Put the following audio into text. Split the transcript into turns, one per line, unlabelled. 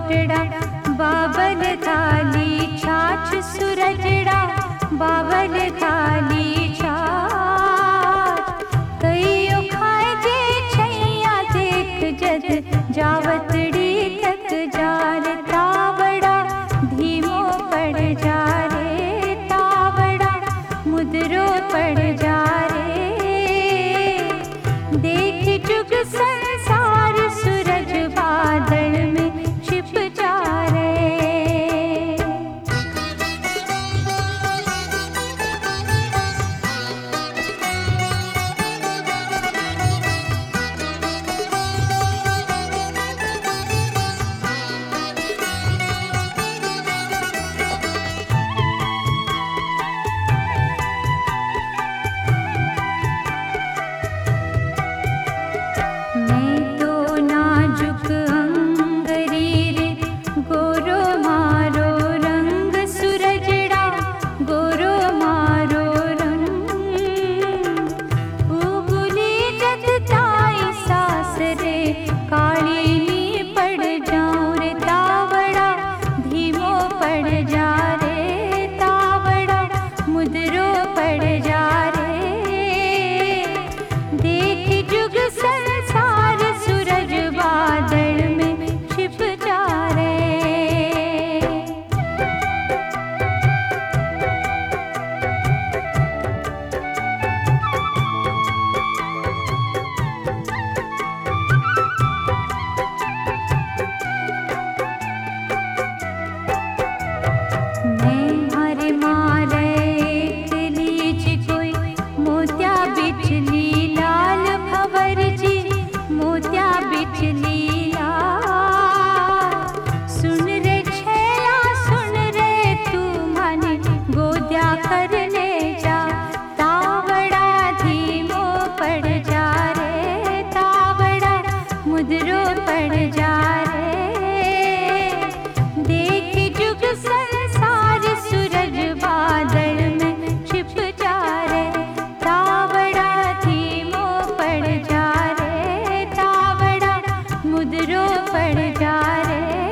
कोटड़ा बाबल थाली छाछ सूरजड़ा बाबल थाली छाछ कईयो खाए जे छैया देख जद जावतड़ी तक जार तावड़ा धीमो पड़ जा रे तावड़ा मुदरो पड़ जा रे देख जुग संसार सूरज बादल में छिप जा रे। मुदरो पड़ जा रे।